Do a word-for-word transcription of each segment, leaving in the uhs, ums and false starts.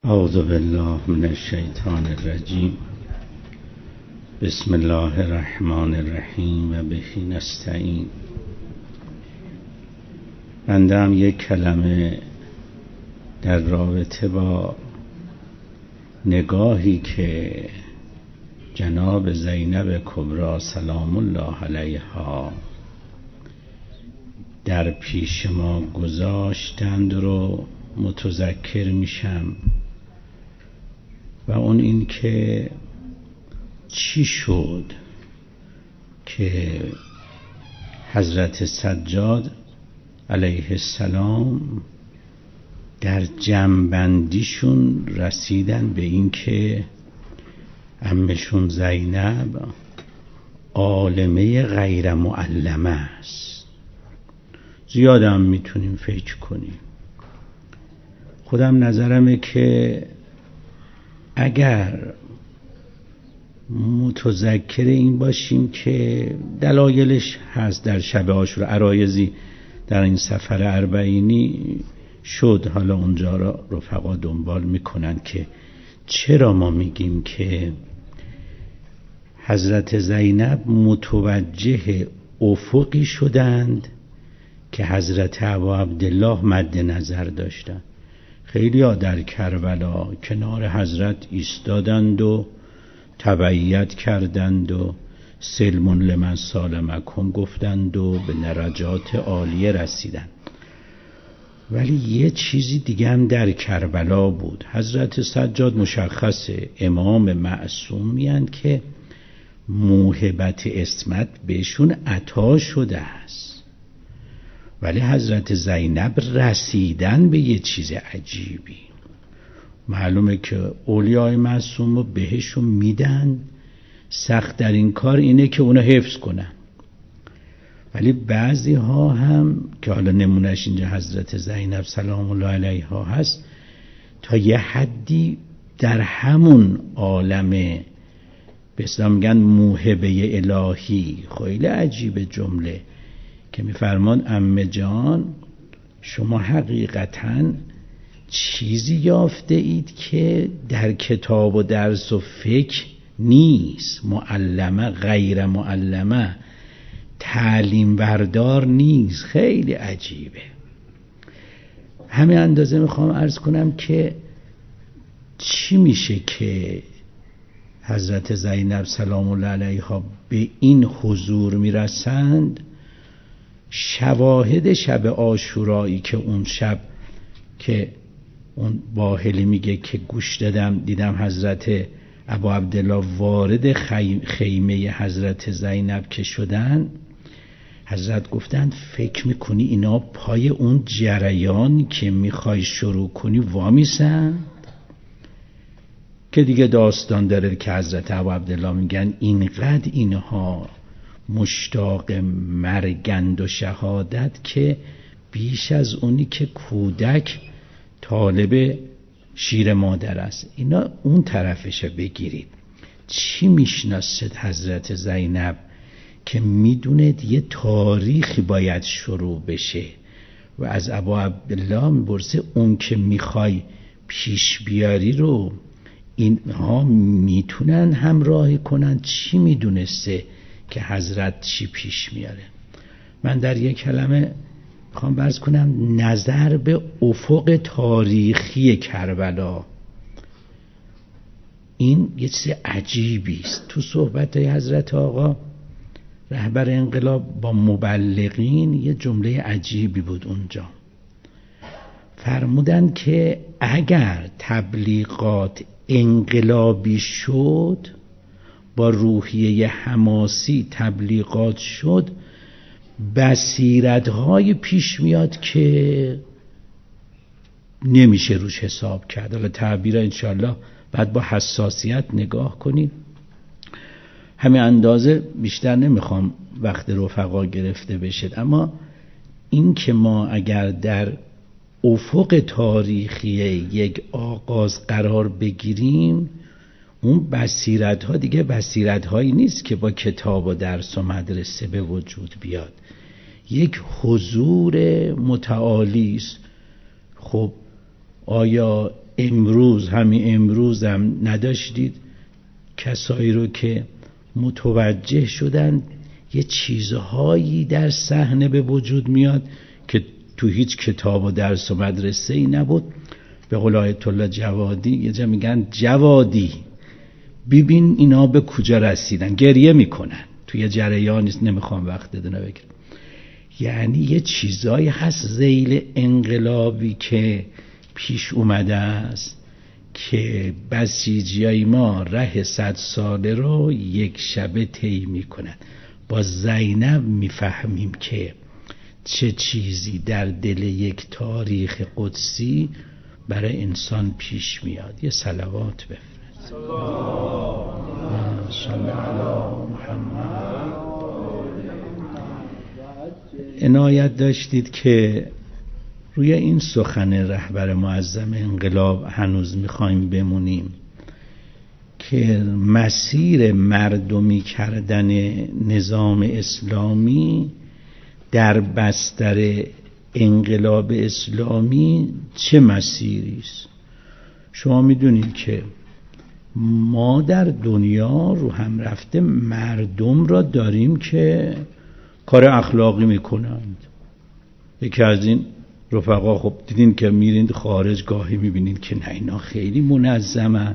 اعوذ بالله من الشیطان الرجیم. بسم الله الرحمن الرحیم و به نستعین. بنده هم یک کلمه در رابطه با نگاهی که جناب زینب کبری سلام الله علیها در پیش ما گذاشتند رو متذکر میشم، و اون این که چی شد که حضرت سجاد علیه السلام در جمع‌بندیشون رسیدن به این که عمشون زینب عالمه غیر معلمه است. زیاد هم میتونیم فکر کنیم. خودم نظرمه که اگر متذکر این باشیم که دلایلش هست، در شب عاشورا عرایضی در این سفر اربعینی شد، حالا اونجا را رفقا دنبال میکنن که چرا ما میگیم که حضرت زینب متوجه افقی شدند که حضرت ابا عبدالله مد نظر داشتند. خیلی ها در کربلا کنار حضرت ایستادند و تبعیت کردند و سلمون لمن سالمکم گفتند و به درجات عالیه رسیدند. ولی یه چیزی دیگه هم در کربلا بود. حضرت سجاد مشخصه امام معصومی‌اند که موهبت عصمت بهشون عطا شده است، ولی حضرت زینب رسیدن به یه چیز عجیبی. معلومه که اولیای معصوم رو بهشون میدن، سخت در این کار اینه که اونا حفظ کنن. ولی بعضی ها هم که حالا نمونش اینجا حضرت زینب سلام الله علیها هست، تا یه حدی در همون عالم به اسلام میگن موهبه الهی. خیلی عجیب جمله که میفرمان عمه جان شما حقیقتاً چیزی یافته اید که در کتاب و درس و فکر نیست، معلمه غیر معلمه، تعلیم بردار نیست. خیلی عجیبه. همین اندازه میخوام عرض کنم که چی میشه که حضرت زینب سلام الله علیها به این حضور میرسند. شواهد شب عاشورایی که اون شب که اون باهلی میگه که گوش دادم دیدم حضرت ابا عبدالله وارد خیمه حضرت زینب که شدن، حضرت گفتند فکر میکنی اینا پای اون جریانی که میخوای شروع کنی وامیسن؟ که دیگه داستان داره که حضرت ابا عبدالله میگن اینقدر اینها مشتاق مرگند و شهادت که بیش از اونی که کودک طالب شیر مادر است. اینا اون طرفشه بگیرید. چی میشناسد حضرت زینب که میدونه یه تاریخی باید شروع بشه و از ابا عبدالله میپرسه اون که میخوای پیش بیاری رو اینها میتونن همراهی کنن؟ چی میدونسته که حضرت چی پیش میاره؟ من در یک کلمه میخوام برز کنم نظر به افق تاریخی کربلا. این یه چیز عجیبی است. تو صحبت حضرت آقا رهبر انقلاب با مبلغین یه جمله عجیبی بود اونجا. فرمودن که اگر تبلیغات انقلابی شد، با روحیه حماسی تبلیغات شد، بصیرت‌های پیش میاد که نمیشه روش حساب کرد. حالا تعبیر انشالله بعد با حساسیت نگاه کنید. همین اندازه بیشتر نمیخوام وقت رفقا گرفته بشد، اما این که ما اگر در افق تاریخی یک آغاز قرار بگیریم، اون بصیرت ها دیگه بصیرت هایی نیست که با کتاب و درس و مدرسه به وجود بیاد. یک حضور متعالی است. خب آیا امروز همین امروز هم نداشتید کسایی رو که متوجه شدن یه چیزهایی در صحنه به وجود میاد که تو هیچ کتاب و درس و مدرسه ای نبود. به قول آیت الله جوادی یه جا میگن جوادی ببین اینا به کجا رسیدن، گریه میکنن توی جریانی است، نمیخوام وقت دونه بگیرم. یعنی یه چیزایی هست ذیل انقلابی که پیش اومده است که بسیجیای ما ره صد ساله رو یک شبه طی میکنن. با زینب میفهمیم که چه چیزی در دل یک تاریخ قدسی برای انسان پیش میاد. یه صلوات بفرست. صلی علی محمد. عنایت داشتید که روی این سخن رهبر معظم انقلاب هنوز میخوایم بمونیم که مسیر مردمی کردن نظام اسلامی در بستر انقلاب اسلامی چه مسیری است. شما میدونید که ما در دنیا رو هم رفته مردم را داریم که کار اخلاقی میکنند. یکی از این رفقا خب دیدین که میرین خارج گاهی میبینین که نه اینا خیلی منظمن،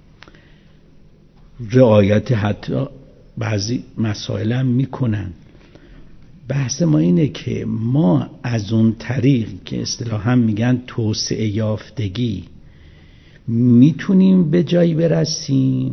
رعایت حتی بعضی مسائل هم میکنن. بحث ما اینه که ما از اون طریق که اصطلاحاً میگن توسعه یافتگی میتونیم به جایی برسیم.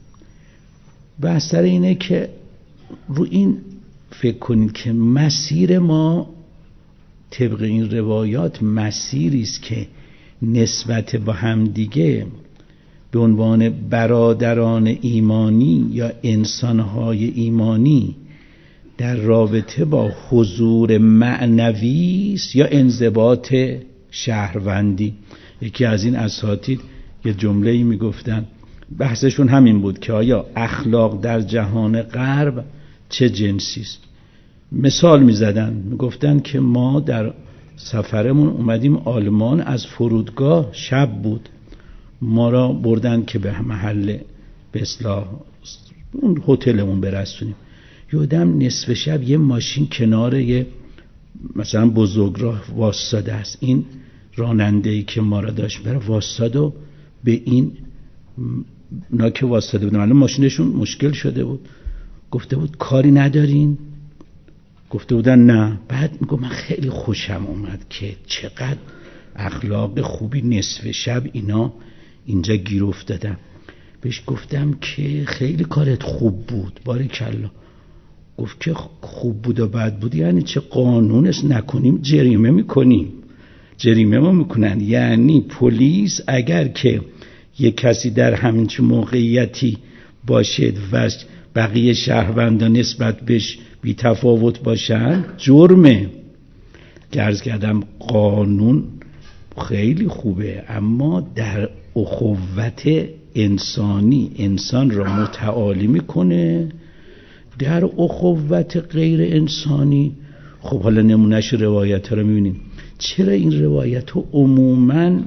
بحث سر اینه که رو این فکر کنید که مسیر ما طبق این روایات مسیری است که نسبت با همدیگه به عنوان برادران ایمانی یا انسانهای ایمانی در رابطه با حضور معنوی است یا انضباط شهروندی. یکی از این اساتید یه جمله‌ای میگفتن، بحثشون همین بود که آیا اخلاق در جهان غرب چه جنسی است. مثال میزدن، میگفتن که ما در سفرمون اومدیم آلمان، از فرودگاه شب بود، ما را بردن که به محل به اصطلاح اون هتلمون برسونیم. یادم نصف شب یه ماشین کنار یه مثلا بزرگراه واسطاده است. این راننده‌ای که ما را داشت بره واسطاد و به این اونا که واسطاده بودن الان ماشینشون مشکل شده بود، گفته بود کاری ندارین؟ گفته بودن نه. بعد میگم من خیلی خوشم اومد که چقدر اخلاق خوبی، نصف شب اینا اینجا گیر افتادن. بهش گفتم که خیلی کارت خوب بود، باریکلا. گفت که خوب بود و بد بود یعنی چه؟ قانونش نکنیم جریمه میکنیم، جریمه ما میکنن. یعنی پلیس اگر که یک کسی در همین موقعیتی باشد و بقیه شهروندان نسبت بهش بی تفاوت باشن جرمه. عرض کردم قانون خیلی خوبه، اما در اخوت انسانی انسان را متعالی میکنه. در اخوت غیر انسانی خب حالا نمونهش روایت ها رو میبینیم. چرا این روایت ها عموما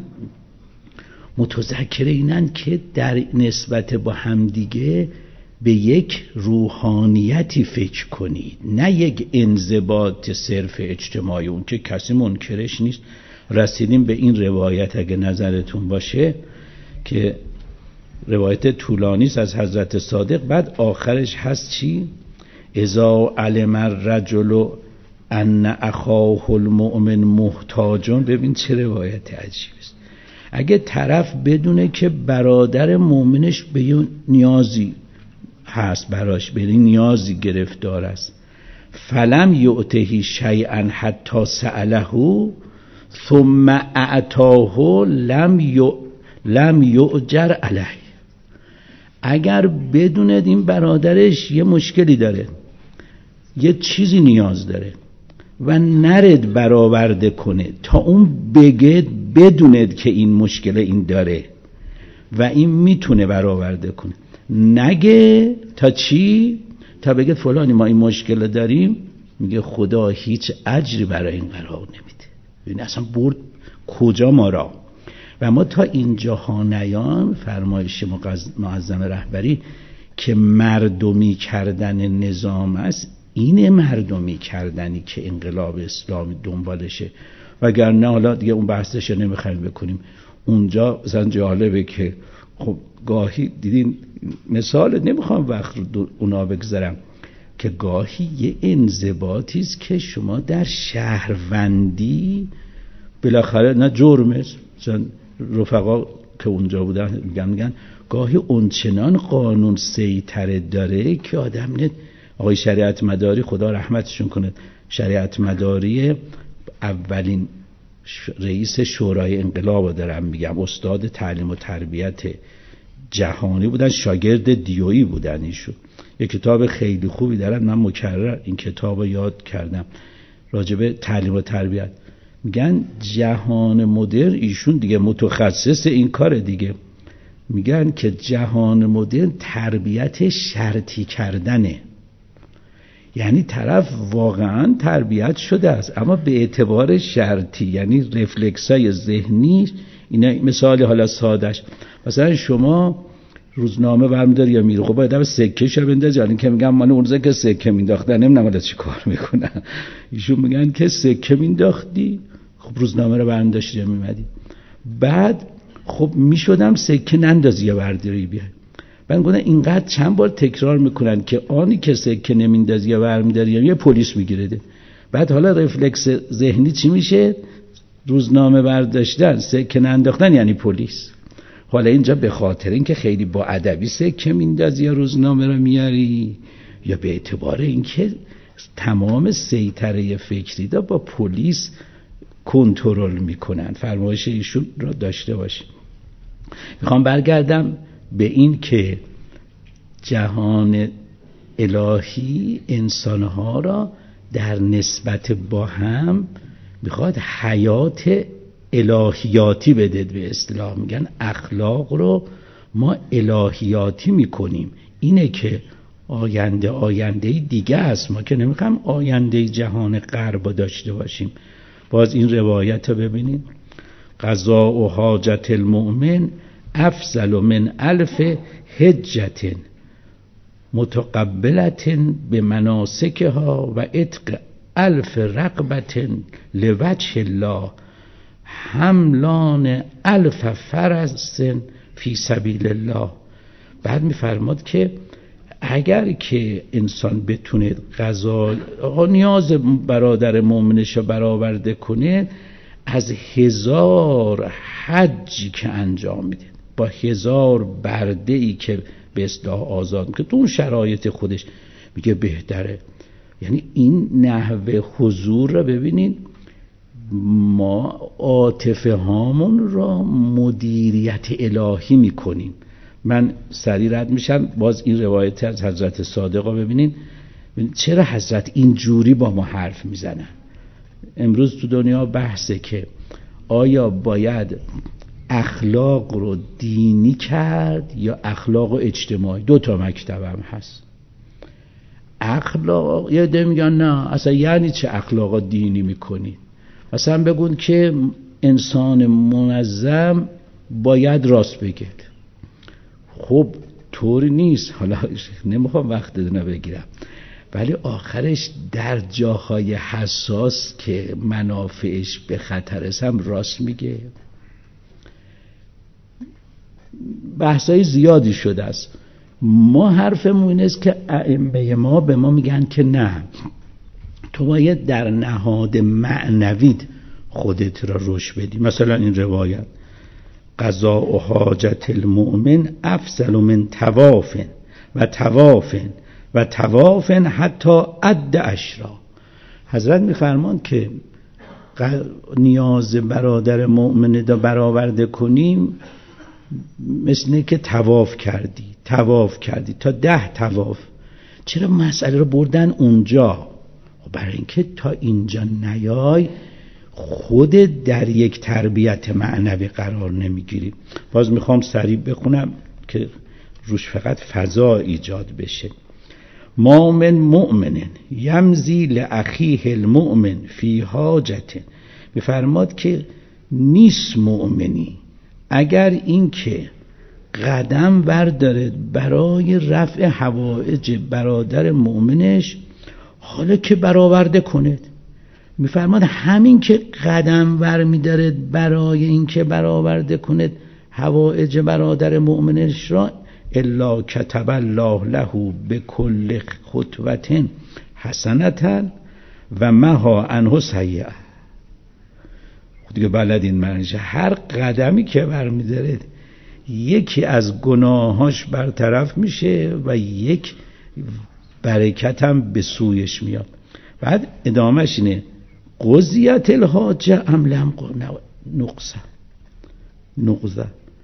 متذکر اینن که در نسبت با همدیگه به یک روحانیتی فکر کنید، نه یک انضباط صرف اجتماعی. اون که کسی منکرش نیست. رسیدیم به این روایت اگه نظرتون باشه که روایت طولانی است از حضرت صادق، بعد آخرش هست چی؟ اذا علم الرجل ان اخاه المؤمن محتاجون. ببین چه روایت عجیب است. اگه طرف بدونه که برادر مؤمنش به نیازی هست، براش به نیازی گرفتار است، فلم یعطه شیئا حتی سأله ثم اعطاه لم ی... لم یؤجر علیه. اگر بدوند این برادرش یه مشکلی داره، یه چیزی نیاز داره و نرد برآورده کنه تا اون بگه بدوند که این مشکل این داره و این میتونه برآورده کنه، نگه تا چی؟ تا بگه فلانی ما این مشکل داریم، میگه خدا هیچ اجری برای این قرار نمیده. این اصلا برد کجا ما را. و ما تا اینجاها نیام فرمایش معظم رهبری که مردمی کردن نظام است، این مردمی کردنی که انقلاب اسلامی دنبالشه، وگرنه حالا دیگه اون بحثش نمیخوایم بکنیم. اونجا مثلا جالبه که خب گاهی دیدین مثال، نمیخوام وقت رو اونا بگذارم، که گاهی یه انضباطی است که شما در شهروندی بالاخره نه جرمه، مثلا رفقا که اونجا بودن میگن میگن گاهی اونچنان قانون سیطره داره که آدم نه. آقای شریعت مداری خدا رحمتشون کنه، شریعت مداری اولین رئیس شورای انقلاب دارم میگم، استاد تعلیم و تربیت جهانی بودن، شاگرد دیویی بودن ایشون. یه کتاب خیلی خوبی دارن، من مکرر این کتاب رو یاد کردم راجبه تعلیم و تربیت. میگن جهان مدرن، ایشون دیگه متخصص این کار دیگه، میگن که جهان مدرن تربیت شرطی کردنه. یعنی طرف واقعا تربیت شده است اما به اعتبار شرطی، یعنی رفلکسای ذهنی. اینا مثال حالا سادش، مثلا شما روزنامه برمی‌داری یا میره، خب باید هم سکه شو بندازی، یعنی که میگم من اون روزا که سکه مینداختن نمیدونم حالا چی کار میکنن، ایشون میگن که سکه مینداختی، خب روزنامه رو برمی‌داشتی یا میمدی، بعد خب میشدم سکه نندازی یا برداری بیای. من گفتم اینقدر چند بار تکرار میکنن که آنی که سکه نمیندازی یا برمی‌داری یا یه پلیس میگیرده. بعد حالا رفلکس ذهنی چی میشه؟ روزنامه برداشتن، سکه ننداختن یعنی پلیس. حالا اینجا به خاطر اینکه خیلی با ادبی سکه میندازی یا روزنامه رو میاری، یا به اعتبار اینکه تمام سیطره فکری دا با پلیس کنترل میکنن. فرمایش ایشون را داشته باشیم. میخوام برگردم به این که جهان الهی انسانها را در نسبت با هم میخواد حیات الهیاتی بده. به اصطلاح میگن اخلاق رو ما الهیاتی میکنیم. اینه که آینده آینده دیگه است، ما که نمیخوام آینده جهان غرب داشته باشیم. باز این روایت رو ببینید، قضاء و حاجت المؤمن افضل من الف حجت متقبلت به مناسکها و عتق الف رقبت لوجه الله حملان الف فرس فی سبیل الله. بعد میفرماد که اگر که انسان بتونه قضا نیاز برادر مؤمنش رو برآورده کنه، از هزار حجی که انجام میده با هزار برده ای که به اصطلاح آزاد میکنه تو اون شرایط خودش، میگه بهتره. یعنی این نحوه حضور رو ببینید، ما عاطفه هامون را مدیریت الهی میکنیم. من سریع رد میشم، باز این روایت از حضرت صادق رو ببینید چرا حضرت این جوری با ما حرف میزنن. امروز تو دنیا بحثه که آیا باید اخلاق رو دینی کرد یا اخلاق اجتماعی. دو تا مکتب هم هست. اخلاق یه ده میگن نه اصلا یعنی چه اخلاق دینی میکنید؟ مثلا بگون که انسان منظم باید راست بگه. خب طوری نیست، حالا نمیخوام وقت دونه بگیرم، ولی آخرش در جاهای حساس که منافعش به خطر است هم راست میگه. بحثای زیادی شده است. ما حرفمون این است که ائمه ما به ما میگن که نه، تو باید در نهاد معنویت خودت را رشد بدی. مثلا این روایت قضاء و حاجت المؤمن افضل من طواف و طواف و طواف حتی عد عشرا. حضرت میفرمان که نیاز برادر مؤمن را برآورده کنیم مثل که طواف کردی طواف کردی تا ده طواف. چرا مسئله رو بردن اونجا؟ برای اینکه تا اینجا نیای خود در یک تربیت معنوی قرار نمیگیری. باز میخوام سریع بخونم که روش فقط فضا ایجاد بشه. ما من مؤمن یمزی لاخیه المؤمن فی حاجت. میفرماد که نیست مؤمنی اگر این که قدم برداره برای رفع حوائج برادر مؤمنش، حالا که برآورده کنه. میفرماد همین که قدم ور میداره برای این که برآورده کنه حوائج برادر مؤمنش را، الا کتب الله له بكل خطوة حسنة و مها عنه سیئة. دیگه بلدین منشه، هر قدمی که برمیداره یکی از گناهاش برطرف میشه و یک برکت هم به سویش میاد. بعد ادامهش اینه قضیت الحاجه ام لم نقصه نقضه،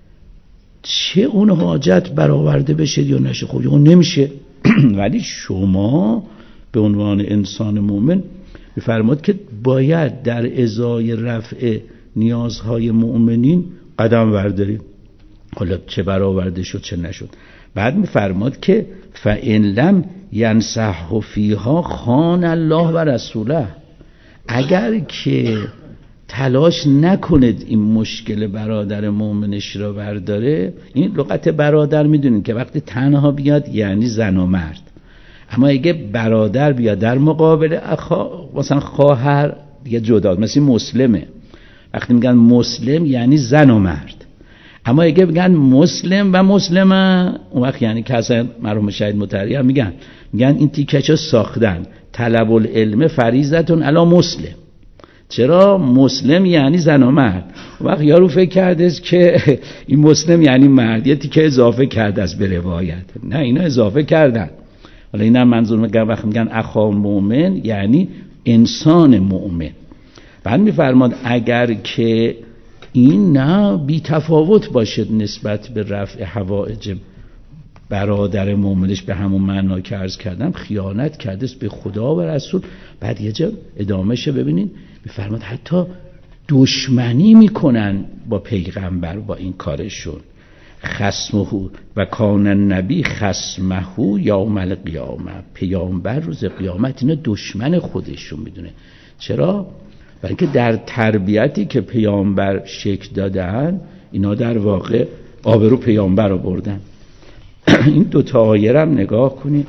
چه اون حاجت برآورده بشه یا نشه، خب اون نمیشه. ولی شما به عنوان انسان مومن میفرماد که باید در ازای رفع نیازهای مؤمنین قدم برداریم، حالا چه برآورده شد چه نشد. بعد میفرماد که فإن لم ینصحه فیها خان الله و رسوله، اگر که تلاش نکنید این مشکل برادر مؤمنش را برداره. این لغت برادر میدونید که وقتی تنها بیاد یعنی زن و مرد، اما اگه برادر بیاد در مقابل اخا مثلا خواهر دیگه جدا، مثل مسلمه، وقتی میگن مسلم یعنی زن و مرد. اما اگه میگن مسلم و مسلمه، اون وقت یعنی که اصلا مرحوم شهید مطهری هم میگن میگن این تیکه‌چو ساختن طلب العلم فریضتون علی مسلم. چرا؟ مسلم یعنی زن و مرد. وقت یارو فکر کرده که این مسلم یعنی مرد، یه تیکه اضافه کرده از به روایت. نه، اینا اضافه کردن. حالا اینا منظور میگن وقت میگن اخا مؤمن یعنی انسان مؤمن. بعد میفرماد اگر که این نه بی تفاوت باشد نسبت به رفع حوائج برادر مؤمنش، به همون معنا که عرض کردم خیانت کرده به خدا و رسول. بعد یه جا ادامهش ببینین میفرماد حتی دشمنی میکنن با پیغمبر با این کارشون. خصمه و کان النبی خصمه یوم القیامه، پیامبر روز قیامت اینا دشمن خودشون میدونه. چرا؟ برای اینکه در تربیتی که پیامبر شکل دادن اینا در واقع آبرو پیامبر رو بردن. این دو تا آیه رو هم نگاه کنید.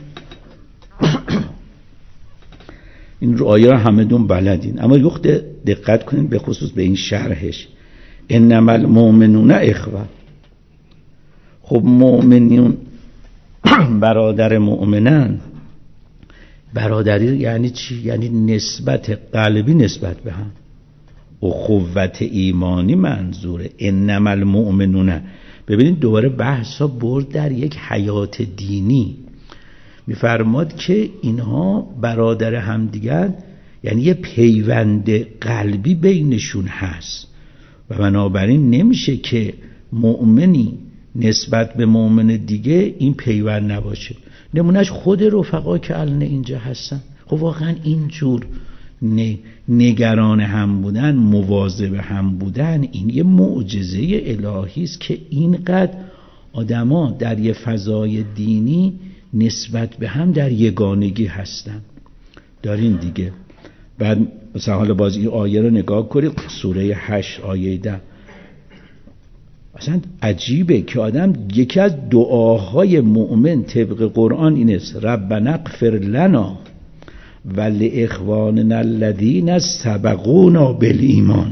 این رو آیه رو همه دون بلدین، اما یه دقت کنید به خصوص به این شرحش. انما المؤمنون اخوه. خب مؤمنون برادر مؤمنن. برادری یعنی چی؟ یعنی نسبت قلبی نسبت به هم، اخوت ایمانی منظوره. انما المؤمنون. ببینید دوباره بحثا برد در یک حیات دینی. میفرماد که اینها برادر همدیگر، یعنی یه پیوند قلبی بینشون هست و بنابراین نمیشه که مؤمنی نسبت به مؤمن دیگه این پیوند نباشه. نمونهش خود رفقا که الان اینجا هستن، خب واقعا اینجور نگران هم بودن، مواظب هم بودن، این یه معجزه الهی است که اینقدر آدما در یه فضای دینی نسبت به هم در یگانگی هستن. دارین دیگه. بعد مثلا حالا باز این آیه رو نگاه کنید، سوره هشت آیه ده. اصلا عجیبه که آدم یکی از دعاهای مؤمن طبق قرآن این است: ربنا اغفر لنا ولاخواننا الذین سبقونا بالایمان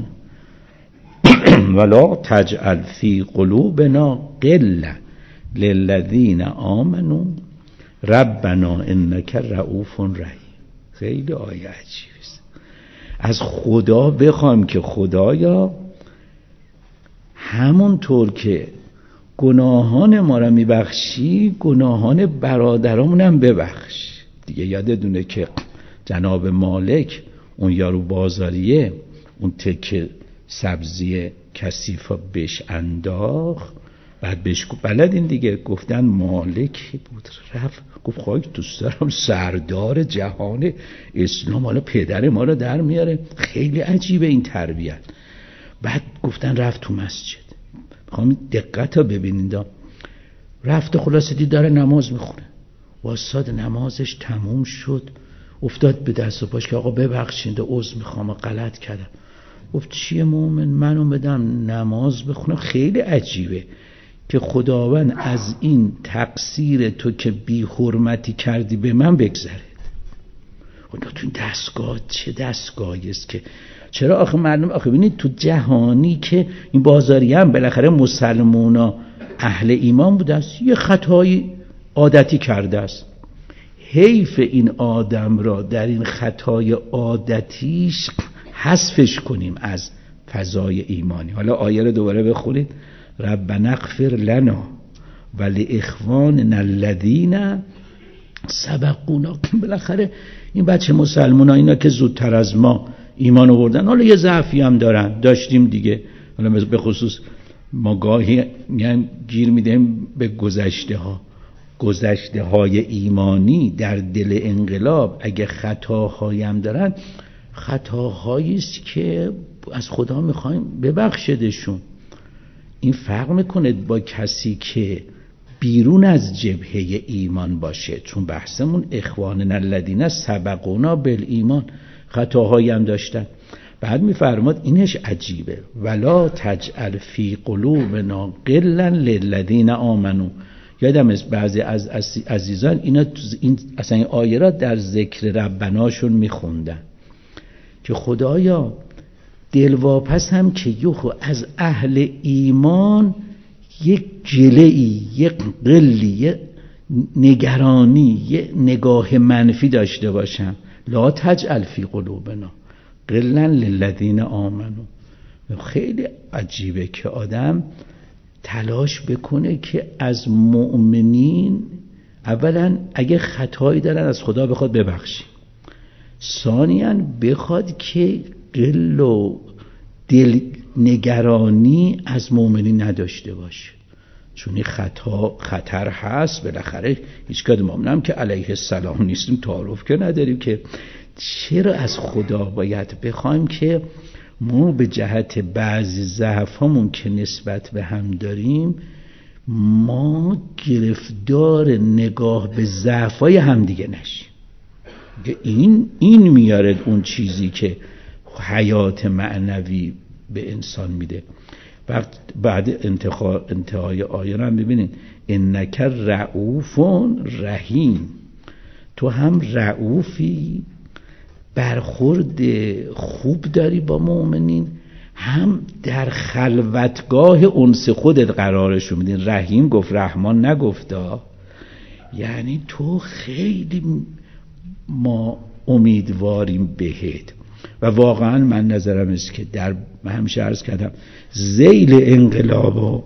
ولا تجعل فی قلوبنا غلا للذین آمنوا ربنا انک رؤوف رحیم. خیلی آیه عجیبه است. از خدا بخوایم که خدایا همونطور که گناهان ما را میبخشی گناهان برادرامون هم ببخش. دیگه یادتونه که جناب مالک اون یارو بازاریه اون تکه سبزی کثیفا بهش انداخت، بعد بهش گفت بلدین دیگه، گفتن مالک بود، رفت گفت خواهی دوست دارم سردار جهان اسلام حالا پدر ما رو در میاره. خیلی عجیبه این تربیت. بعد گفتن رفت تو مسجد. میخوام دقت ها ببینید. رفت خلاصه دید داره نماز میخونه، واساد نمازش تموم شد، افتاد به دست و پاش که آقا ببخشید عذر میخوام غلط کردم. گفت چیه مؤمن؟ منو بدم نماز بخونم؟ خیلی عجیبه که خداوند از این تقصیر تو که بی حرمتی کردی به من بگذره. خدا تو این دستگاه چه دستگاهی است که چرا آخه مردم آخه ببینید تو جهانی که این بازاری هم بالاخره مسلمونا اهل ایمان بوده است، یه خطایی عادتی کرده است، حیف این آدم را در این خطای عادتیش حذفش کنیم از فضای ایمانی. حالا آیه رو دوباره بخونید. ربنا اغفر لنا ولاخواننا الذین سبقونا. بالاخره این بچه مسلمان ها اینا که زودتر از ما ایمان آوردن، حالا یه ضعفی هم دارن، داشتیم دیگه، حالا به خصوص ما گاهی یعنی گیر میدیم به گذشته ها گذشته های ایمانی در دل انقلاب. اگه خطاهایی هم دارن، خطاهایی است که از خدا میخوایم ببخشدشون. این فرق میکنه با کسی که بیرون از جبهه ایمان باشه، چون بحثمون اخواننا الذین سبقونا بالایمان، خطاهایی هم داشتن. بعد میفرماد اینش عجیبه، ولا تجعل فی قلوبنا غلا للذین آمنوا. یادم از بعضی از عزیزان اینا این اصلا این آیه را در ذکر ربناشون میخوندن که خدایا دلواپس هم که یخو از اهل ایمان یک جله‌ای، یک قلی، یک نگرانی، یک نگاه منفی داشته باشم. لا تجعل فی قلوبنا غلا للذین آمنوا. خیلی عجیبه که آدم تلاش بکنه که از مؤمنین اولا اگه خطایی دارن از خدا بخواد ببخشی، ثانیاً بخواد که قل و دل نگرانی از مؤمنین نداشته باشه، چون این خطا خطر هست. بالاخره هیچ کدوم مؤمنم که علیه السلام نیستیم، تعارف که نداریم که چرا از خدا باید بخوایم که ما به جهت بعضی ضعفامون که نسبت به هم داریم ما گرفتار نگاه به ضعفای هم دیگه نشیم. این این میاره اون چیزی که حیات معنوی به انسان میده. وقت بعد انتهای آیه رو هم ببینید، انک رؤوف رحیم. تو هم رؤوفی، برخورد خوب داری با مؤمنین، هم در خلوتگاه انس خودت قرارشون میدین. رحیم گفت، رحمان نگفتا. یعنی تو خیلی ما امیدواریم بهت. و واقعا من نظرم است که در همیشه عرض کردم ذیل انقلاب و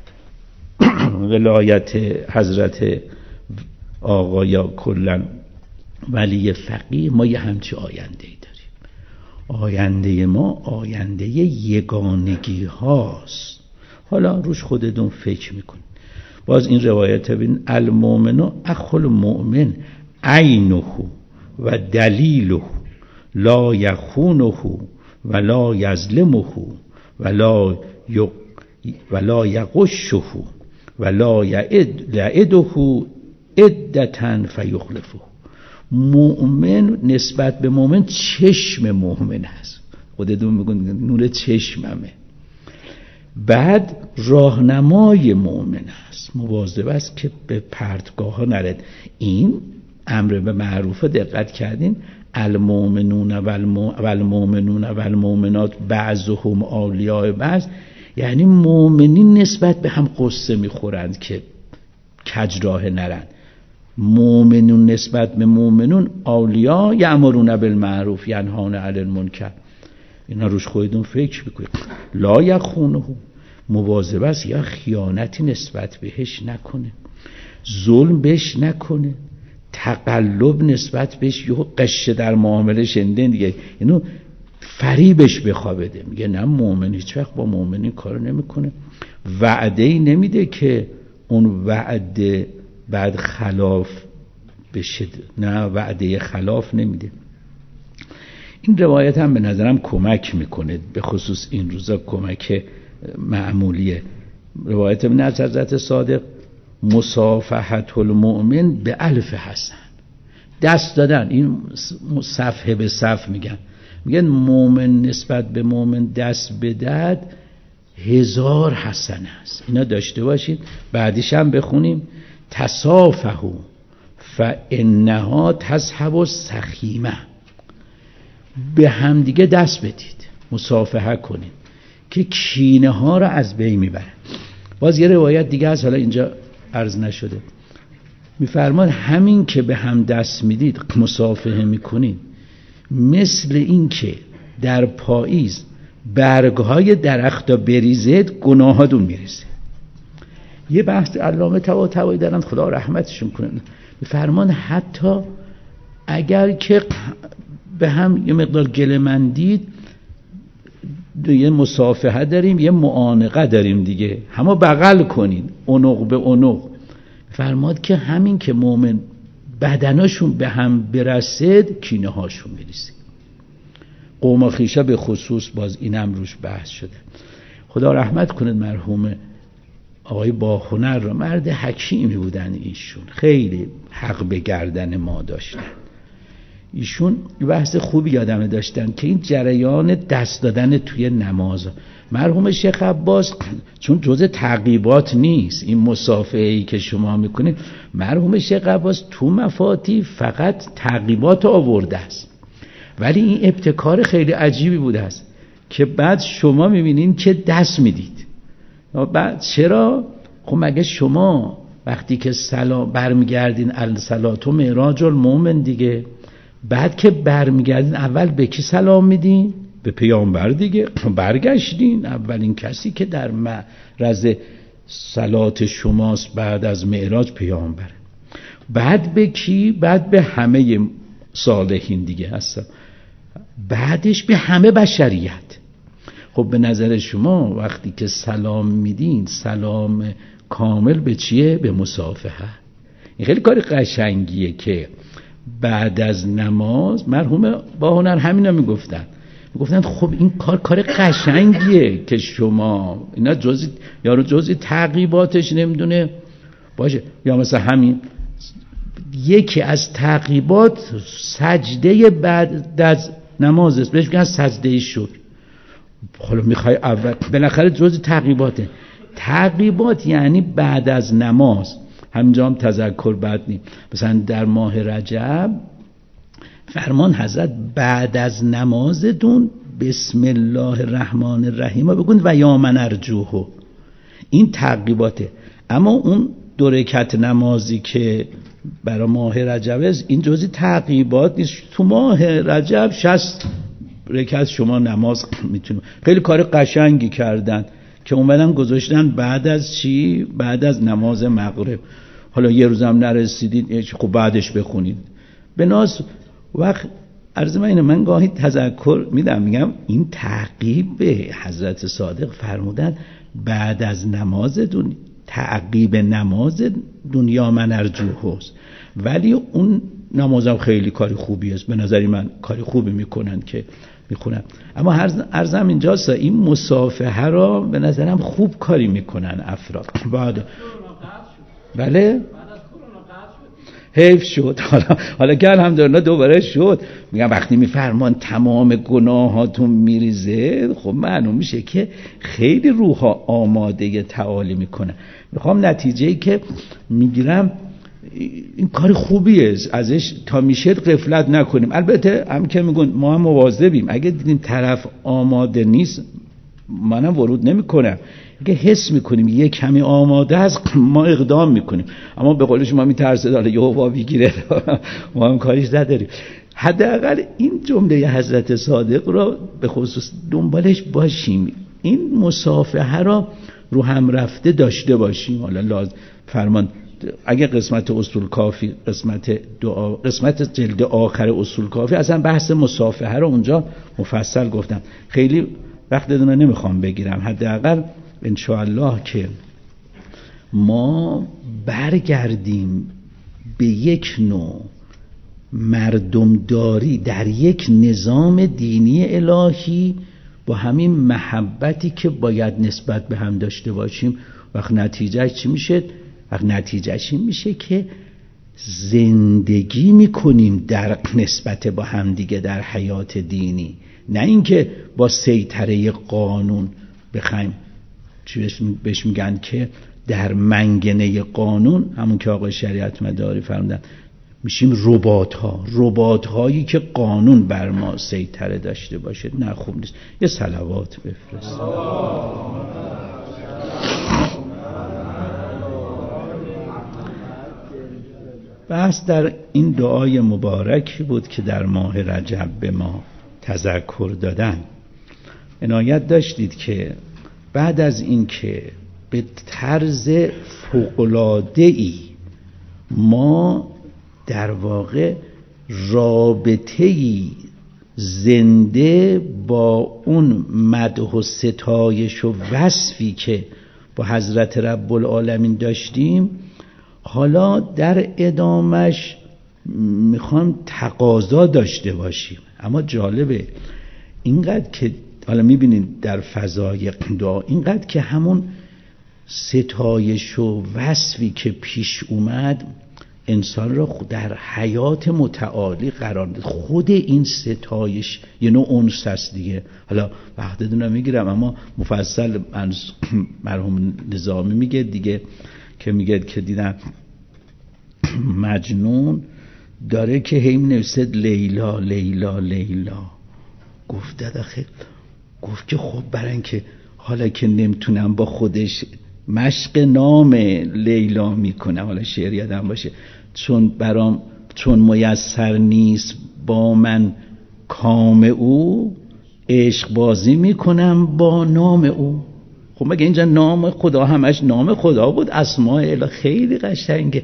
ولایت حضرت آقا یا کلن ولی فقیه ما یه همچی آینده ای داریم. آینده ما آینده یگانگی هاست. حالا روش خودتون فکر میکنید. باز این روایت ببین، المؤمن اخو المؤمن عینه و دلیله لا یخونه ولا یظلمه ولا یق ولا یغشه ولا یعده عدة فیخلفه. مؤمن نسبت به مؤمن چشم مؤمن هست. خودتون میگن نور چشممه. بعد راهنمای مؤمن هست، مواظب است که به پرتگاه ها نرد. این امر به معروف دقت کردین، المؤمنون والمؤمنون والمؤمنات بعضهم اولیاء بعض، یعنی مؤمنین نسبت به هم قصه میخورند که کج راه نرند. مؤمنون نسبت به مؤمنون اولیاء یأمرون بالمعروف ینهون عن المنکر. اینا روش خودتون فکر بکنید. لا یخونه، مواظب است یا خیانتی نسبت بهش نکنه، ظلم بهش نکنه، تقلب نسبت بهش یه قشه در معامله شنده دیگه، اینو فریبش بخوابده. میگه نه، مؤمن هیچ وقت با مؤمنین کارو نمیکنه، وعده‌ای نمیده که اون وعده بعد خلاف بشه، نه وعده خلاف نمیده. این روایت هم به نظرم کمک میکنه، به خصوص این روزا کمک معمولیه. روایت من از حضرت صادق، مصافحت المؤمن به الف حسن، دست دادن، این صفحه به صف میگن، میگن مومن نسبت به مومن دست بدهد هزار حسنه است. اینا داشته باشید. بعدیش هم بخونیم تصافحوا فانها تذهب السخیمه. به هم دیگه دست بدید، مصافحه کنید که کینه ها رو از بین میبره. باز یه روایت دیگه از حالا اینجا عرض نشده میفرمان همین که به هم دست میدید، مصافحه میکنید، مثل این که در پاییز برگهای درختا بریزید گناهاتون میریزه. یه بحث علامه طباطبایی دارن خدا رحمتشون کنه، میفرمان حتی اگر که به هم یه مقدار گله مندید، یه مصافحه داریم یه معانقه داریم دیگه، همه بغل کنین عنق به عنق. فرماد که همین که مومن بدناشون به هم برسید کینه هاشون میریزه. قوم خویشه به خصوص باز اینم روش بحث شده. خدا رحمت کنید مرحوم آقای باهنر را، مرد حکیمی بودن ایشون، خیلی حق به گردن ما داشتن. ایشون بحث خوبی یادمه داشتن که این جریان دست دادن توی نماز، مرحوم شیخ عباس چون جزء تعقیبات نیست این مصافحه‌ای که شما میکنید، مرحوم شیخ عباس تو مفاتیح فقط تعقیبات آورده است، ولی این ابتکار خیلی عجیبی بوده است که بعد شما میبینین که دست میدید. بعد چرا؟ خب مگه شما وقتی که سلام برمیگردین الصلات و معراج المومن دیگه، بعد که برمیگردین اول به کی سلام میدین؟ به پیامبر دیگه. برگشتین، اولین کسی که در معرض صلات شماست بعد از معراج پیامبر. بعد به کی؟ بعد به همه صالحین دیگه هستن، بعدش به همه بشریت. خب به نظر شما وقتی که سلام میدین سلام کامل به چیه؟ به مصافحه. این خیلی کار قشنگیه که بعد از نماز مرحوم باهنر همینا میگفتن میگفتن خب این کار کار قشنگیه که شما اینا جزئی یارو جزئی تعقیباتش نمیدونه باشه. یا مثلا همین یکی از تعقیبات سجده بعد از نماز است، بهش میگن سجده شکر. حالا میخوای اول بالاخره جزئی تعقیباته. تعقیبات یعنی بعد از نماز. همینجا هم تذکر بد نیم، مثلا در ماه رجب فرمان حضرت بعد از نمازتون بسم الله الرحمن الرحیم بگون و یا من ارجوه. این تعقیباته. اما اون دو رکعت نمازی که برای ماه رجب است این جزئی تعقیبات نیست. تو ماه رجب شصت رکعت شما نماز میتونید. خیلی کار قشنگی کردن که اومدن گذاشتن بعد از چی؟ بعد از نماز مغرب. حالا یه روزم نرسیدید خب بعدش بخونید. به ناس وقت عرض من اینه، من گاهی تذکر میدم میگم این تعقیب به حضرت صادق فرمودن بعد از نماز دون تعقیب نماز دنیا من ارجوه است، ولی اون نمازم خیلی کاری خوبی است به نظری من، کاری خوبی میکنن که میخونن. اما عرضم اینجاست این مصافحه را به نظرم خوب کاری میکنن افراد. بعد بله حیف شد حالا حالا که الحمدلله دوباره شد. میگم وقتی میفرمان تمام گناهاتون میریزه، خب معلوم میشه که خیلی روحا آماده تعالی میکنه. میخوام نتیجه‌ای که میگیرم این کار خوبیه، ازش تا میشه غفلت نکنیم. البته هم که میگن ما هم مواظبیم، اگه دیدیم طرف آماده نیست منم ورود نمیکنم. اگه حس میکنیم یه کمی آماده است ما اقدام میکنیم، اما به قول شما میترسه حالا یه هوا بگیره ما هم کاریش نداریم. حداقل این جمله حضرت صادق را به خصوص دنبالش باشیم، این مصافحه را رو هم رفته داشته باشیم. حالا لازم فرمان اگه قسمت اصول کافی قسمت دعا قسمت جلد آخر اصول کافی اصلا بحث مصافحه رو اونجا مفصل گفتم، خیلی وقت دونه نمیخوام بگیرم. حداقل انشاءالله که ما برگردیم به یک نوع مردمداری در یک نظام دینی الهی با همین محبتی که باید نسبت به هم داشته باشیم. وقت نتیجهش چی میشه؟ وقت نتیجهش این میشه که زندگی میکنیم در نسبت با هم دیگه در حیات دینی، نه اینکه با سیطره قانون بخوایم چی بهش میگن که در منگنه قانون، همون که آقای شریعت مداری فرمودن، میشیم ربات ها، ربات هایی که قانون بر ما سیطره داشته باشه. نه خوب نیست. یه صلوات بفرست. بحث در این دعای مبارکی بود که در ماه رجب به ما تذکر دادن. عنایت داشتید که بعد از این که به طرز فوق‌العاده‌ای ما در واقع رابطه‌ای زنده با اون مدح و ستایش و وصفی که با حضرت رب العالمین داشتیم، حالا در ادامش میخوام تقاضا داشته باشیم. اما جالبه اینقدر که حالا میبینید در فضای دعا، اینقدر که همون ستایش و وصفی که پیش اومد انسان را در حیات متعالی قرار داد. خود این ستایش یه نوع انس است دیگه. حالا وقتتون رو میگیرم، اما مفصل مرحوم نظامی میگه دیگه، که میگه که دیدم مجنون داره که هی نویسه لیلا لیلا لیلا. گفته داخل گفت که خب برای اینکه حالا که نمیتونم با خودش مشق نام لیلا میکنم، حالا شعر یادم باشه، چون برام چون میسر نیست با من کام او، عشق بازی میکنم با نام او. خب مگه اینجا نام خدا همش نام خدا بود؟ اسماء الهی خیلی قشنگه.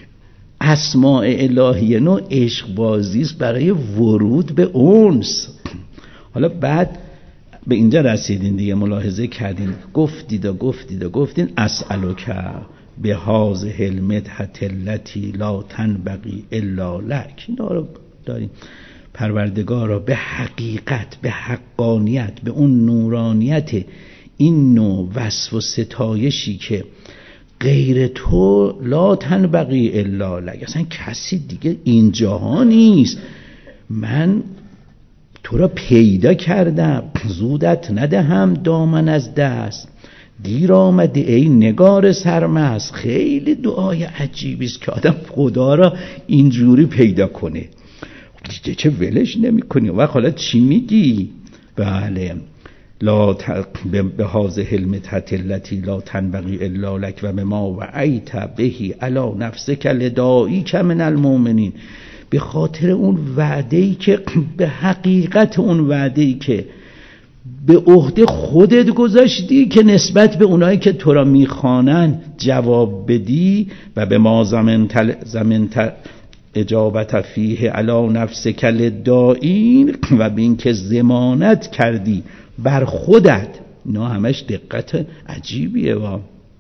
اسماء الهی نوع عشق بازی است برای ورود به انس. حالا بعد به اینجا رسیدین دیگه، ملاحظه کردین، گفتید و گفتید و گفتین اسألک به هذه المدحة التي لا تنبغي الا لک. اینا رو داریم. پروردگارا به حقیقت، به حقانیت، به اون نورانیت این نوع وصف و ستایشی که غیر تو لا تنبغی الا لک، اصلا کسی دیگه اینجاها نیست. من تو را پیدا کردم، زودت ندهم دامن از دست، دیر آمده ای نگار سرمست. خیلی دعای عجیبی است که آدم خدا را اینجوری پیدا کنه. چه ولش نمی کنی و حالا چی میگی؟ بله، لا به هذه المدحة التي لا تنبغي الا لك و بما وعیت بهی علی نفسک لداعیک من المؤمنین. به خاطر اون وعده‌ای که به حقیقت اون وعده‌ای که به عهده خودت گذاشتی که نسبت به اونایی که تو را میخوانن جواب بدی، و به ما زمنت زمنت اجابت فیه علی نفسک للداعین، و به این که ضمانت کردی بر خودت. اینا همش دقت عجیبیه و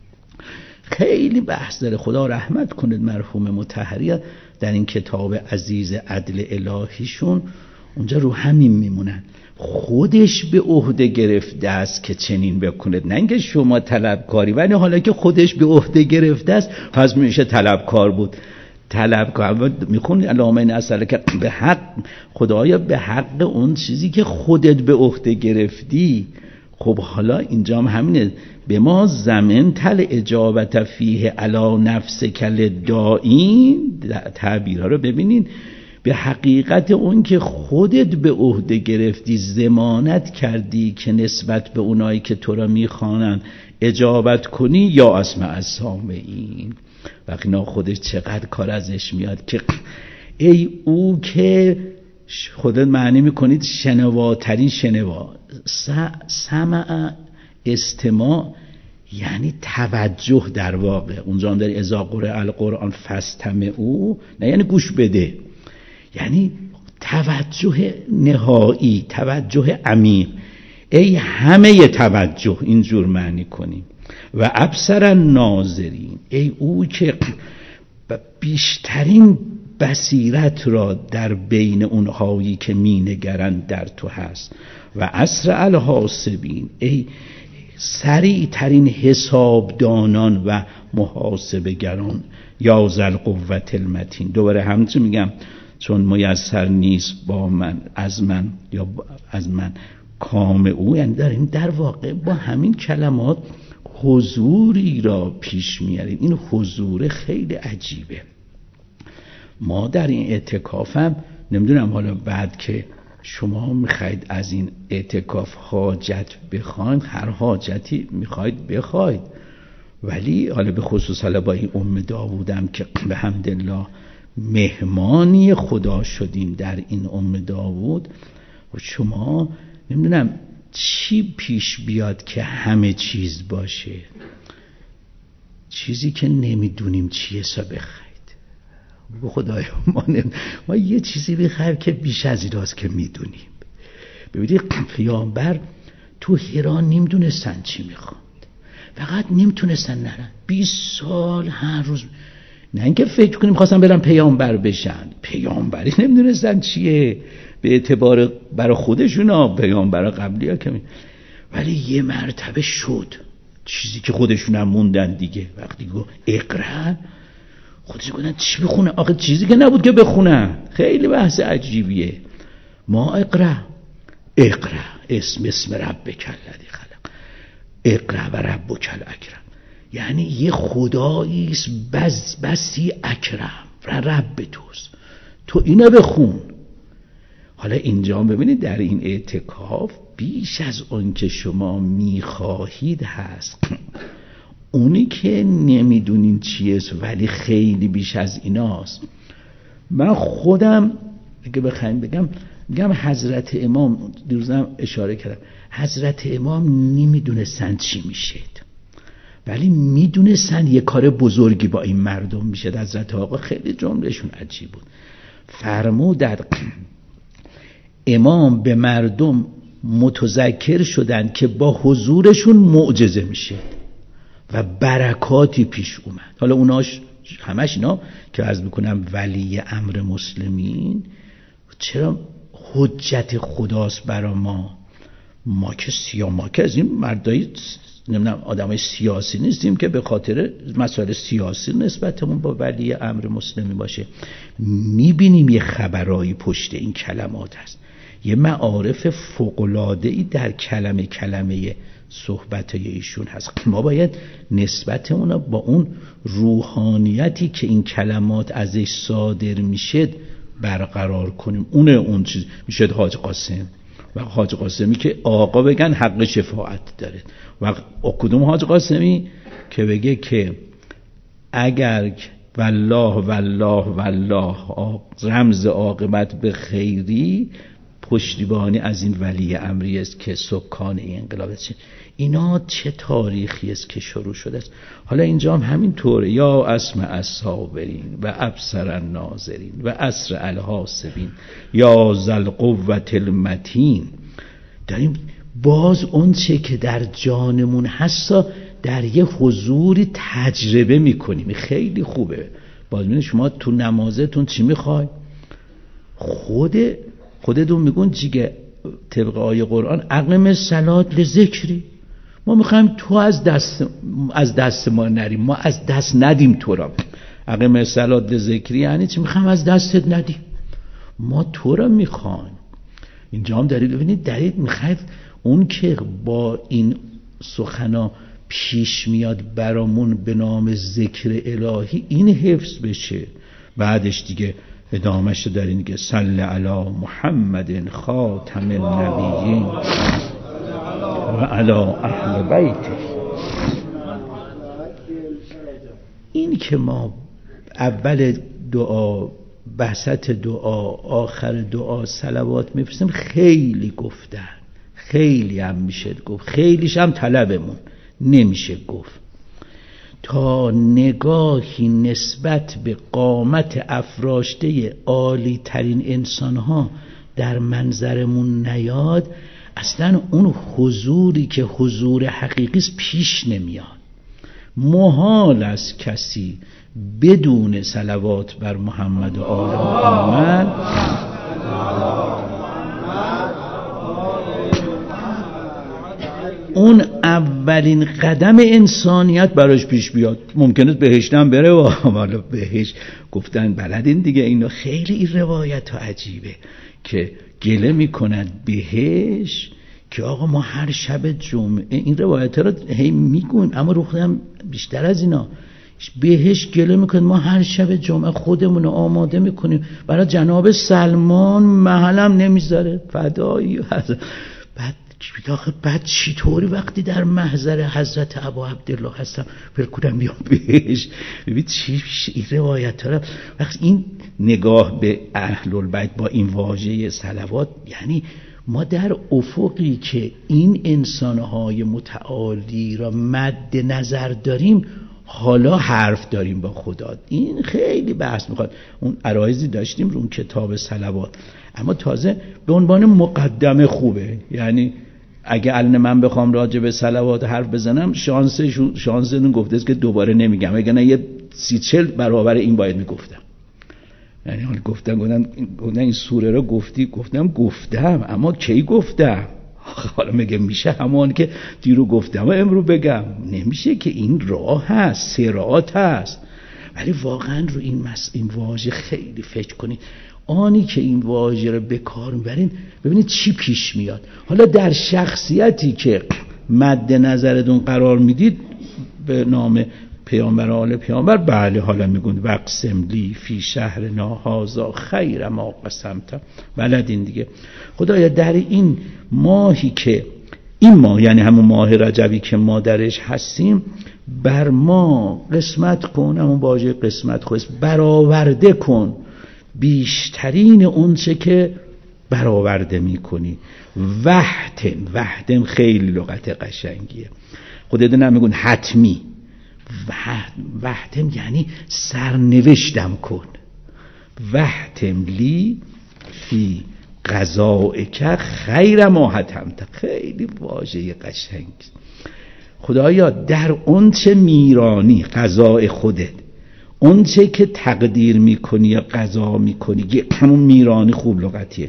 خیلی بحث داره. خدا رحمت کنید مرحوم مطهری در این کتاب عزیز عدل الهیشون، اونجا رو همین میمونن. خودش به عهده گرفته است که چنین بکنید، نه اینکه شما طلبکاری. ولی حالا که خودش به عهده گرفته است پس میشه طلبکار بود. طلبکار میخونی علامه این اصله که به حق خدایا، به حق اون چیزی که خودت به عهده گرفتی. خب حالا اینجا هم همینه، به ما زمن تل اجابت فیه علی نفسک للداعین. تعبیرها رو ببینین. به حقیقت اون که خودت به عهده گرفتی، ضمانت کردی که نسبت به اونایی که تو را میخوانن اجابت کنی، یا اسمع السامعین. وقتی نا خودش چقدر کار ازش میاد که ای او که خودت معنی میکنید شنواترین شنوا. سمع استماع یعنی توجه در واقع. اونجا هم داری اذا قرئ القرآن فاستمعوا، نه یعنی گوش بده، یعنی توجه نهایی، توجه عمیق. ای همه توجه، اینجور معنی کنیم. و ابصر الناظرین، ای او که بیشترین بصیرت را در بین اونهایی که می نگرند در تو هست. و اسرع الحاسبین، ای سریع ترین حسابدانان و محاسبه گران. یا ذل قوت المتین. دوباره همچه میگم، چون میسر نیست با من از من یا از من کام او، یعنی داریم در واقع با همین کلمات حضوری را پیش میاریم. این حضور خیلی عجیبه. ما در این اعتکاف هم نمیدونم، حالا بعد که شما میخواید از این اعتکاف حاجت بخواید، هر حاجتی میخواید بخواید، ولی حالا به خصوص حالا با این ام داوودم که به حمدالله مهمانی خدا شدیم در این ام داوود، و شما نمیدونم چی پیش بیاد که همه چیز باشه، چیزی که نمیدونیم چیه سا بخواید. به خدای ما, ما یه چیزی بخوایم که بیش از این راست که میدونیم. ببینید پیامبر تو هرا نمیدونستن چی میخواد، فقط نمیتونستن نرن. بیست سال هر روز، نه اینکه فکر کنیم خواستن برن پیامبر بشن، پیامبری نمیدونستن چیه به اعتبار برای خودشون ها، پیامبر قبلی ها کمی، ولی یه مرتبه شد چیزی که خودشون هم موندن دیگه. وقتی گفت اقرا، خودشون گفتن چی بخونه؟ آخه چیزی که نبود که بخونن. خیلی بحث عجیبیه. ما اقرا اقرا اسم اسم ربک الذی خلق، اقرا و ربک الاکرم، یعنی یه خداییست بس بسی اکرم و رب توست، تو اینو بخون. حالا اینجا ببینید در این اعتکاف بیش از اون که شما میخواهید هست. اونی که نمیدونین چیه ولی خیلی بیش از ایناست. من خودم اگه بخوایم بگم میگم حضرت امام، دیروزم اشاره کردم، حضرت امام نمیدونستن چی میشه ولی میدونستن یه کار بزرگی با این مردم میشه. حضرت آقا خیلی جملهشون عجیب بود، فرمودند امام به مردم متذکر شدن که با حضورشون معجزه میشه و برکاتی پیش اومد. حالا اوناش همش اینا که عرض میکنم ولی امر مسلمین، چرا حجت خداست برا ما؟ ما که سیا ما که از این مردای نمیدونم آدمای سیاسی نیستیم که به خاطر مسائل سیاسی نسبتمون با ولی امر مسلمی باشه. میبینیم یه خبرایی پشت این کلمات هست، یه معارف فوق‌العاده‌ای در کلمه کلمه صحبتای ایشون هست. ما باید نسبتمون رو با اون روحانیتی که این کلمات ازش صادر میشه برقرار کنیم. اونه اون چیز میشه حاج قاسم و حاج قاسمی که آقا بگن حق شفاعت داره، و کدوم حاج قاسمی که بگه که اگر والله والله والله رمز عاقبت به خیری، پشتیبانی از این ولی امری است که سکان این انقلاب است. اینا چه تاریخی است که شروع شده است. حالا اینجا هم همین طوره، یا اسمع الصابرین و ابصر الناظرین و اسرع الحاسبین یا ذل قوة المتین. داریم باز اون چه که در جانمون هستا در یه حضوری تجربه میکنیم. خیلی خوبه. باز ببینید شما تو نمازتون چی میخوای؟ خود خودتون میگون چیگه طبق آیه قرآن اقم الصلاة لذکری. ما میخوایم تو از دست از دست ما نریم، ما از دست ندیم تو را. اقم الصلاة لذکری یعنی چی؟ میخوایم از دستت ندیم، ما تو را میخوایم. اینجا هم دارید ببینید، دارید میخواید اون که با این سخنا پیش میاد برامون به نام ذکر الهی، این حفظ بشه. بعدش دیگه ادامهش دارین که صلی علی محمد خاتم النبیین و علی اهل بیته. این که ما اول دعا، وسط دعا، آخر دعا صلوات میفرستیم خیلی گفتن، خیلی هم میشه گفت، خیلیش هم طلبمون نمیشه گفت. تا نگاهی نسبت به قامت افراشته عالی ترین انسان ها در منظرمون نیاد، اصلا اون حضوری که حضور حقیقی است پیش نمیاد. محال است کسی بدون صلوات بر محمد و آل محمد اون اولین قدم انسانیت براش پیش بیاد. ممکنه بهشت هم بره و حالا بهشت گفتن بلدین دیگه اینا. خیلی این روایت ها عجیبه که گله میکنند بهشت که آقا ما هر شب جمعه این روایت ها رو هی میگون، اما رو خودم بیشتر از اینا بهش گله میکنیم ما هر شب جمعه خودمون رو آماده میکنیم برای جناب سلمان، محلم نمیذاره فدایی. بعد بعد چطوری وقتی در محضر حضرت ابا عبدالله هستم فرکودم بیام بهش. ببین چی این روایت ها رو وقتی این نگاه به اهل البیت با این واژه صلوات، یعنی ما در افقی که این انسانهای متعالی را مد نظر داریم حالا حرف داریم با خدا. این خیلی بحث میخواد. اون عرایضی داشتیم رو اون کتاب صلوات، اما تازه به عنوان مقدمه خوبه. یعنی اگه الان من بخوام راجع به صلوات حرف بزنم شانس شانستون گفته است که دوباره نمیگم، اگه نه یه سی چل برابر این باید میگفتم. یعنی حالا گفتن گفتن گفتن این سوره رو گفتی، گفتم گفتم اما کی گفتم؟ حالا میگه میشه همون که دیرو گفتم و امرو بگم؟ نمیشه که این راه هست، صراط هست. ولی واقعا رو این مس این واژه خیلی فکر کنید. آنی که این واژه رو به کار میبرین ببینید چی پیش میاد. حالا در شخصیتی که مد نظرتون قرار میدید به نام پیامبر آل پیامبر، بله حالا میگون وقسم لی فی شهر ناهازا خیر ما قسمت، بلدین دیگه. خدایا در این ماهی که این ماه یعنی همون ماه رجبی که ما درش هستیم بر ما قسمت کن، همون واژه قسمت خود برآورده کن بیشترین اون چه که برآورده میکنی. وحدن وحدن خیلی لغت قشنگیه. خودت نمیگون حتمی، وحدم یعنی سرنوشتم کن. وحدم لی فی قضائک خیر ما حتمت. خیلی واژه قشنگ. خدایا در اون چه میرانی قضاء خودت، اون چه که تقدیر میکنی یا قضا میکنی، همون میرانی خوب لغتیه،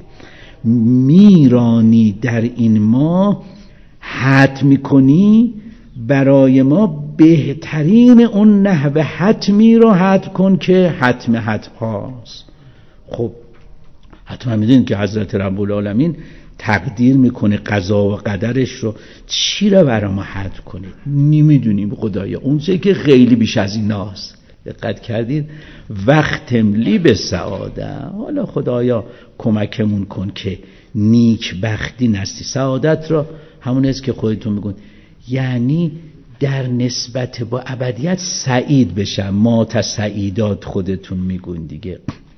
میرانی در این ما حتم میکنی برای ما بهترین اون نحوه حتمی رو حتم کن که حتم حتم هاست. خب حتما میدونید که حضرت رب العالمین تقدیر میکنه قضا و قدرش رو، چی رو برای ما حتم کنه نمیدونیم خدایا، اون چه که خیلی بیش از این هاست. دقت کردید؟ وقتم لی به سعاده. حالا خدایا کمکمون کن که نیک بختی نستی. سعادت را همون است که خودتون میگون، یعنی در نسبت با ابدیت سعید بشم. ما تسعیدات خودتون میگون دیگه.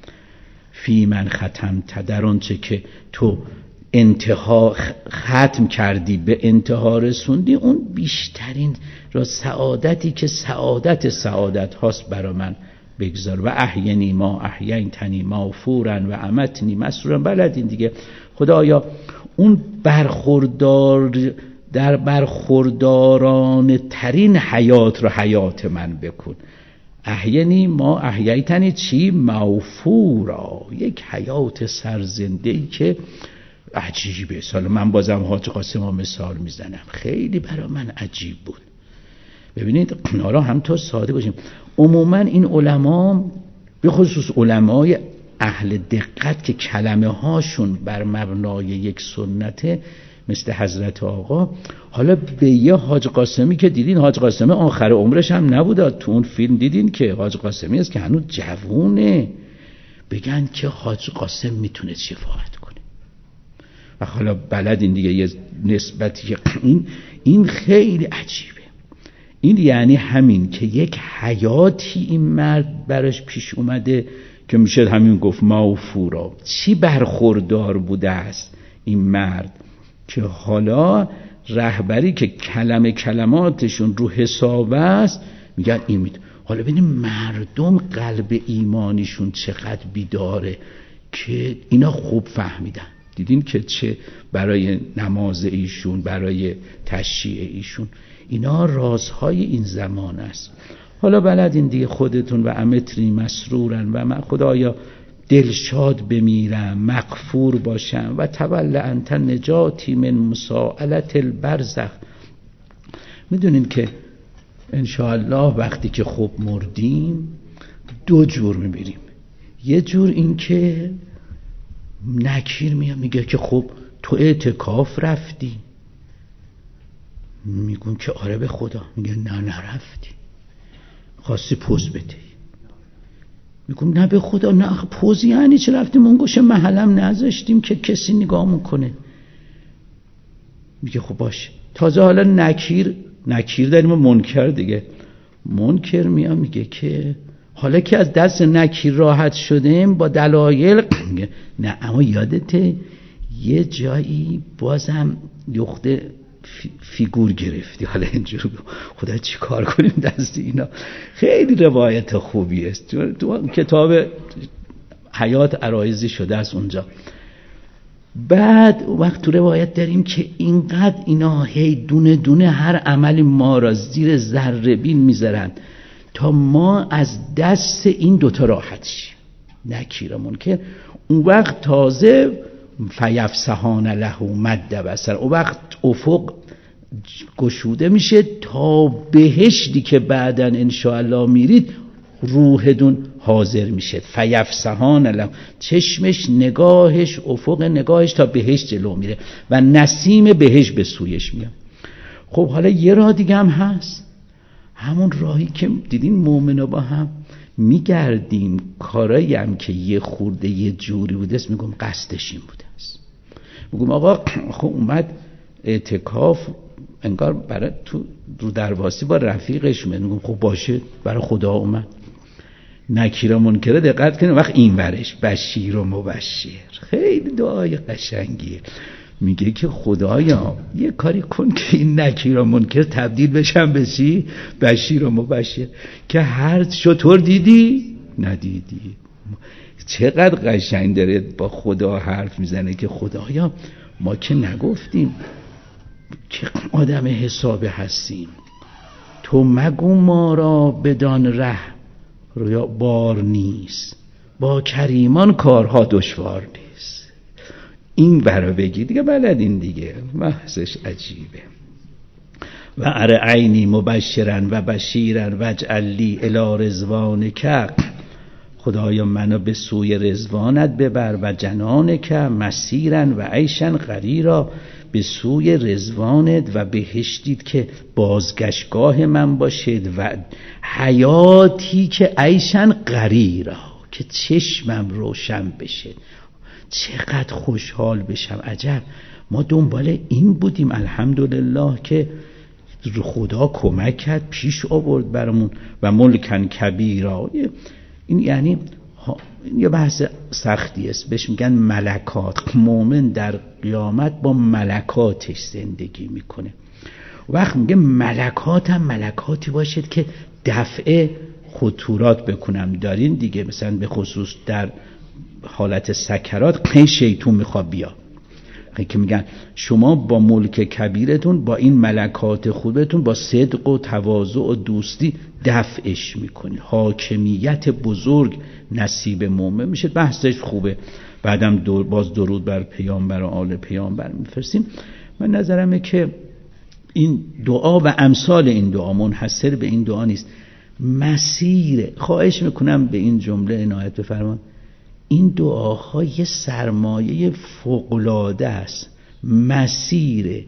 فی من ختمت، در اون چه که تو انتها ختم کردی به انتها رسوندی، اون بیشترین را سعادتی که سعادت سعادت هاست برا من بگذار. و احینی ما احیینتنی مغفورا و امتنی مسرورا. بلدین دیگه. خدایا اون برخوردار در برخورداران ترین حیات رو حیات من بکن. احینی ما احییتنی چی؟ مغفورا. یک حیات سرزنده‌ای که عجیبه. سال من بازم حاج قاسم ها مثال میزنم، خیلی برای من عجیب بود. ببینید حالا هم تا ساده باشیم، عموما این علما به خصوص علمای اهل دقت که کلمه هاشون بر مبنای یک سنته مثل حضرت آقا، حالا به یه حاج قاسمی که دیدین، حاج قاسمی آخر عمرش هم نبوده، تو اون فیلم دیدین که حاج قاسمی است که هنوز جوونه، بگن که حاج قاسم میتونه شفاعت کنه. و حالا بلدین دیگه یه نسبتی این این خیلی عجیبه. این یعنی همین که یک حیاتی این مرد براش پیش اومده که میشه همین گفت مغفورا. چی برخوردار بوده است این مرد که حالا رهبری که کلمه کلماتشون رو حساب است میگن این مید. حالا ببینیم مردم قلب ایمانیشون چقدر بیداره که اینا خوب فهمیدن. دیدین که چه برای نماز ایشون، برای تشییع ایشون، اینا رازهای این زمان است. حالا بلدین دیگه خودتون. و امتری مسرورن و من خدایا دلشاد بمیرم، مغفور باشم. و تول انت نجاتی من مساءلت البرزخ، میدونین که انشاءالله وقتی که خب مردیم دو جور میبینیم. یه جور این که نکیر میاد میگه که خب تو اعتکاف رفتی، میگون که آره به خدا، میگه نه نرفتی، خواستی پوز بدهی، میگم نه به خدا نه پوزی یعنی چه، رفتیم اون گوشه محلم نذاشتیم که کسی نگاه کنه. میگه خب باشه. تازه حالا نکیر نکیر داریم و منکر دیگه. منکر میاد میگه که حالا که از دست نکیر راحت شدیم با دلایل، میگه نه اما یادته یه جایی بازم یخته فیگور گرفتی، حالا اینجور خدا چی کار کنیم دست اینا. خیلی روایت خوبی است، تو کتاب حیات عرایضی شده از اونجا. بعد وقت تو روایت داریم که اینقدر اینا هی دونه دونه هر عملی ما را زیر ذره بین میذارن تا ما از دست این دوتا راحت شیم، نکیرمون که اون وقت تازه فیفسحان له مد بصر، اون وقت افق گشوده میشه تا بهشتی که بعدن انشاءالله میرید روحتون حاضر میشه. فیفسحان له، چشمش نگاهش افق نگاهش تا بهشت جلو میره و نسیم بهشت به سویش میاد. خب حالا یه راه دیگه هم هست، همون راهی که دیدین مومنا با هم میگردیم، کارایی هم که یه خورده یه جوری بوده است، میگم قصدش این بوده است. میگم آقا خب اومد اعتکاف انگار برای تو رو درواسی با رفیقش میاد، میگم خب باشه برای خدا اومد. نکیر منکر دقت کنید وقت این ورش بشیر و مبشر، خیلی دعای قشنگیه. میگه که خدایا یه کاری کن که این نکیر و منکر تبدیل بشن به چی؟ بشیر و مبشر، که هر شطور دیدی ندیدی. چقدر قشنگ داره با خدا حرف میزنه که خدایا ما که نگفتیم که آدم حسابه هستیم، تو مگو ما را بدان ره رویا بار نیست، با کریمان کارها دشوار نیست. این برا بگی دیگه بلدین دیگه، محضش عجیبه. و اره عینی مبشرن و بشیرن وجعل لی الی رضوانک، خدایا منو به سوی رضوانت ببر و جنانک مسیرن و عیشن قریرا، به سوی رضوانت و بهشتید که بازگشتگاه من باشید و حیاتی که عیشن قریرا، که چشمم روشن بشه، چقدر خوشحال بشم. عجب ما دنبال این بودیم، الحمدلله که خدا کمک کرد پیش آورد برامون. و ملکن کبیرا، این یعنی این یه بحث سختی است، بهش میگن ملکات. مومن در قیامت با ملکاتش زندگی میکنه. وقت میگه ملکات هم ملکاتی باشد که دفع خطورات بکنم. دارین دیگه مثلا به خصوص در حالت سکرات خیلی شیطون میخواد بیا، که میگن شما با ملک کبیرتون با این ملکات خوبتون با صدق و تواضع و دوستی دفعش میکنید، حاکمیت بزرگ نصیب مومن میشه. بحثش خوبه، بعدم دور باز درود بر پیامبر و آل پیامبر میفرستیم. من نظرمه که این دعا و امثال این دعا منحصر به این دعا نیست، مسیر. خواهش میکنم به این جمله عنایت بفرمایید، این دعاها یه سرمایه فوق‌العاده است. مسیر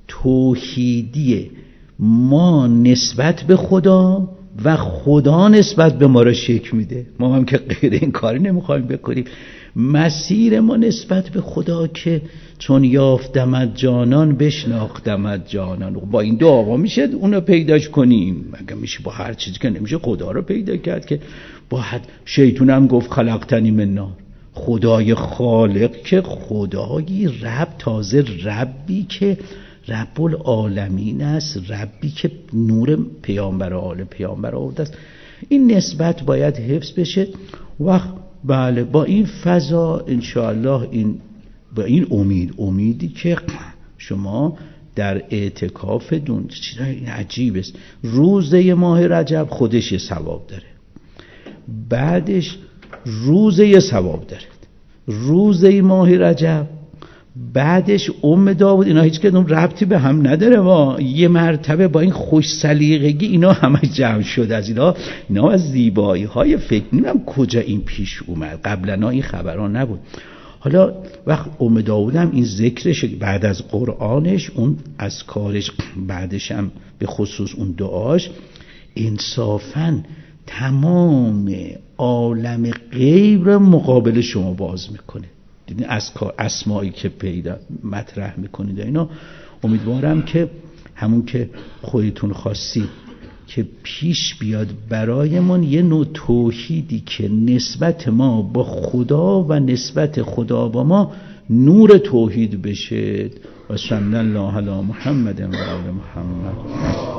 توحیدی ما نسبت به خدا و خدا نسبت به ما را شکل میده. ما هم که غیر این کاری نمیخوایم بکنیم. مسیر ما نسبت به خدا که چون یافتمت جانان بشناختمت جانان، با این دعا میشه اونو پیداش کنیم. مگه میشه با هر چیزی که نمیشه خدا رو پیدا کرد؟ که با حد شیطون هم گفت خلقتنی من نار، خدای خالق که خدایی رب، تازه ربی که رب العالمین است، ربی که نور پیامبر و آل پیامبر آورده است. این نسبت باید حفظ بشه. وقت بله با این فضا انشاءالله، این با این امید، امیدی که شما در اعتکاف دون چیزای عجیب است. روزه ماه رجب خودش یه ثواب داره، بعدش روزه یه ثواب داره. روزه ماه رجب بعدش ام داوود، اینا هیچ کدوم ربطی به هم نداره. وا یه مرتبه با این خوش سلیقگی اینا همه جمع شد. از اینا اینا از زیبایی های فکر نمیدونم کجا این پیش اومد، قبلا این خبرها نبود. حالا وقت ام داوود هم این ذکرش بعد از قرآنش، اون از کارش بعدش هم به خصوص اون دعاش، انصافاً تمام عالم غیب رو مقابل شما باز میکنه. دیدین از اسمایی که پیدا مطرح میکنید اینا. امیدوارم که همون که خودتون خواستید که پیش بیاد برایمون یه نوع توحیدی که نسبت ما با خدا و نسبت خدا با ما نور توحید بشه. و صلی الله علی محمد و آل محمد.